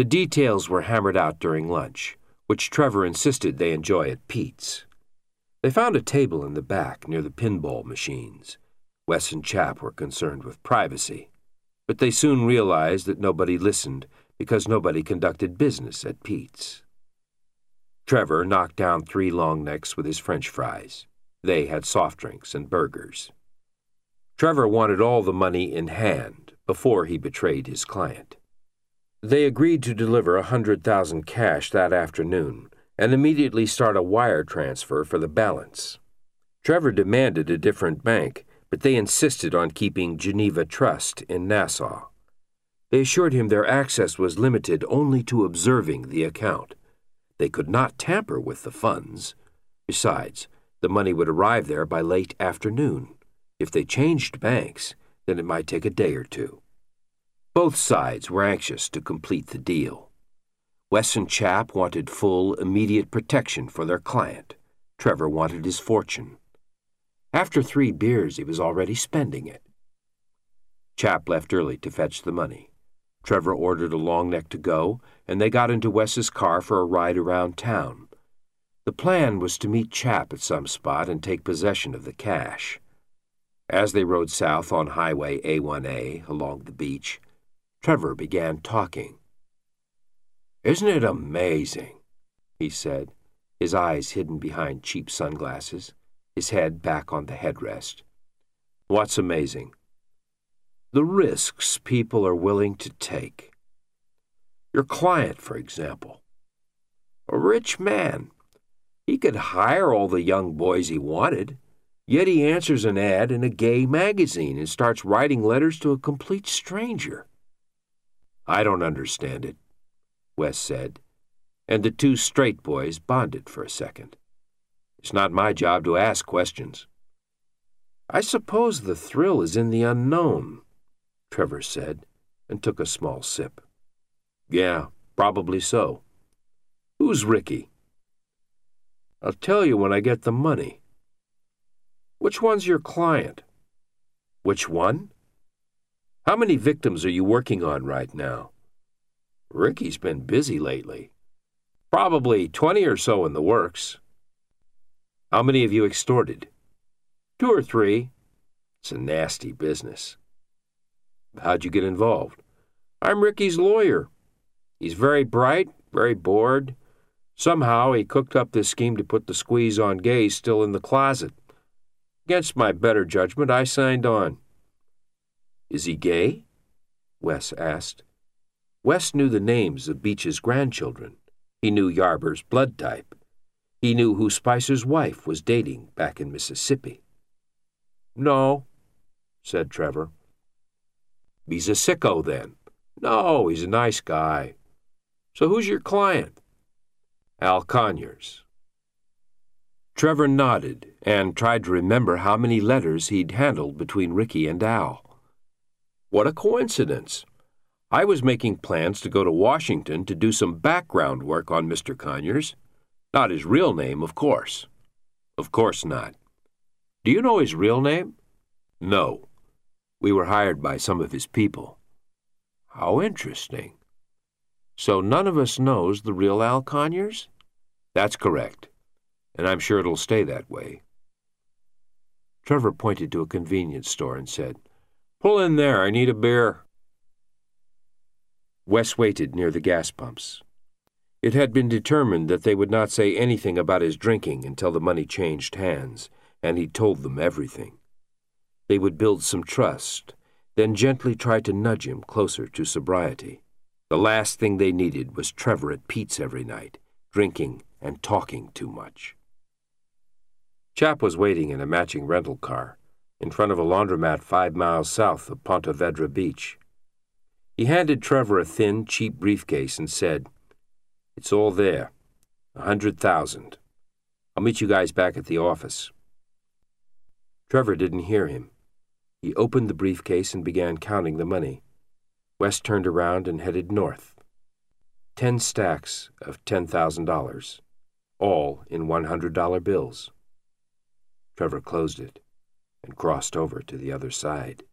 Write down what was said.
The details were hammered out during lunch, which Trevor insisted they enjoy at Pete's. They found a table in the back near the pinball machines. Wes and Chap were concerned with privacy, but they soon realized that nobody listened because nobody conducted business at Pete's. Trevor knocked down 3 long necks with his French fries. They had soft drinks and burgers. Trevor wanted all the money in hand before he betrayed his client. They agreed to deliver $100,000 cash that afternoon and immediately start a wire transfer for the balance. Trevor demanded a different bank, but they insisted on keeping Geneva Trust in Nassau. They assured him their access was limited only to observing the account. They could not tamper with the funds. Besides, the money would arrive there by late afternoon. If they changed banks, then it might take a day or two. Both sides were anxious to complete the deal. Wes and Chap wanted full, immediate protection for their client. Trevor wanted his fortune. After 3 beers, he was already spending it. Chap left early to fetch the money. Trevor ordered a long neck to go, and they got into Wes's car for a ride around town. The plan was to meet Chap at some spot and take possession of the cash. As they rode south on Highway A1A along the beach, Trevor began talking. "Isn't it amazing?" he said, his eyes hidden behind cheap sunglasses, his head back on the headrest. "What's amazing?" "The risks people are willing to take. Your client, for example. A rich man. He could hire all the young boys he wanted, yet he answers an ad in a gay magazine and starts writing letters to a complete stranger." "I don't understand it," Wes said, and the 2 straight boys bonded for a second. "It's not my job to ask questions." "I suppose the thrill is in the unknown," Trevor said, and took a small sip. "Yeah, probably so. Who's Ricky?" "I'll tell you when I get the money." "Which one's your client?" "Which one? How many victims are you working on right now?" "Ricky's been busy lately. Probably 20 or so in the works." "How many have you extorted?" 2 or 3. It's a nasty business." "How'd you get involved?" "I'm Ricky's lawyer. He's very bright, very bored. Somehow he cooked up this scheme to put the squeeze on gays still in the closet. Against my better judgment, I signed on." "Is he gay?" Wes asked. Wes knew the names of Beach's grandchildren. He knew Yarber's blood type. He knew who Spicer's wife was dating back in Mississippi. "No," said Trevor. "He's a sicko, then." "No, he's a nice guy." "So who's your client?" "Al Conyers." Trevor nodded and tried to remember how many letters he'd handled between Ricky and Al. "What a coincidence. I was making plans to go to Washington to do some background work on Mr. Conyers. Not his real name, of course." "Of course not. Do you know his real name?" "No. We were hired by some of his people." "How interesting. So none of us knows the real Al Conyers?" "That's correct, and I'm sure it'll stay that way." Trevor pointed to a convenience store and said, "Pull in there, I need a beer." Wes waited near the gas pumps. It had been determined that they would not say anything about his drinking until the money changed hands, and he told them everything. They would build some trust, then gently try to nudge him closer to sobriety. The last thing they needed was Trevor at Pete's every night, drinking and talking too much. Chap was waiting in a matching rental car in front of a laundromat 5 miles south of Ponte Vedra Beach. He handed Trevor a thin, cheap briefcase and said, "It's all there, 100,000. I'll meet you guys back at the office." Trevor didn't hear him. He opened the briefcase and began counting the money. Wes turned around and headed north. 10 stacks of $10,000, all in $100 bills. Trevor closed it and crossed over to the other side.